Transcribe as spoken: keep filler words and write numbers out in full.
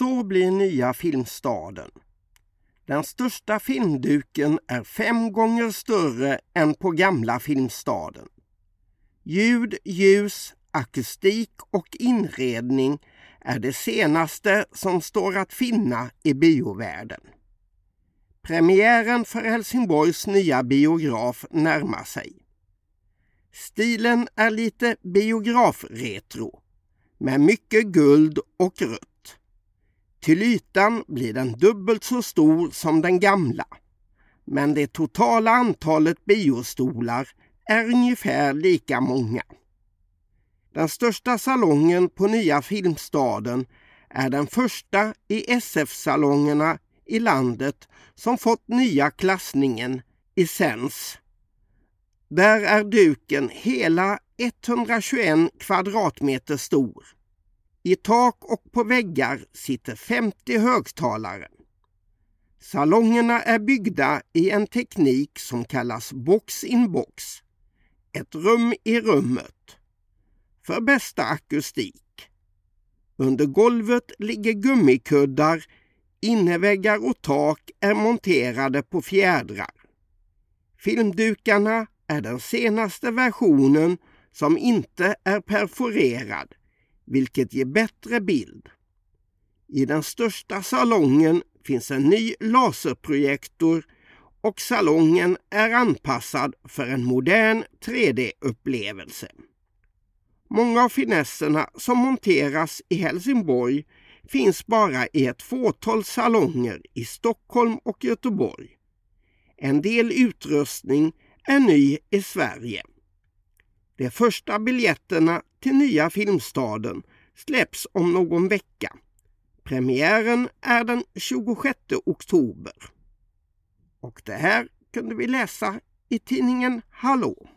Så blir nya Filmstaden. Den största filmduken är fem gånger större än på gamla Filmstaden. Ljud, ljus, akustik och inredning är det senaste som står att finna i biovärlden. Premiären för Helsingborgs nya biograf närmar sig. Stilen är lite biografretro, med mycket guld och rött. Till ytan blir den dubbelt så stor som den gamla, men det totala antalet biostolar är ungefär lika många. Den största salongen på nya Filmstaden är den första i S F-salongerna i landet som fått nya klassningen Essence. Där är duken hela etthundratjugoen kvadratmeter stor. I tak och på väggar sitter femtio högtalare. Salongerna är byggda i en teknik som kallas box in box. Ett rum i rummet. För bästa akustik. Under golvet ligger gummikuddar, inneväggar och tak är monterade på fjädrar. Filmdukarna är den senaste versionen som inte är perforerad, vilket ger bättre bild. I den största salongen finns en ny laserprojektor och salongen är anpassad för en modern tre D-upplevelse. Många av finesserna som monteras i Helsingborg finns bara i ett fåtal salonger i Stockholm och Göteborg. En del utrustning är ny i Sverige. De första biljetterna till nya Filmstaden släpps om någon vecka. Premiären är den tjugosjätte oktober. Och det här kunde vi läsa i tidningen Hallå.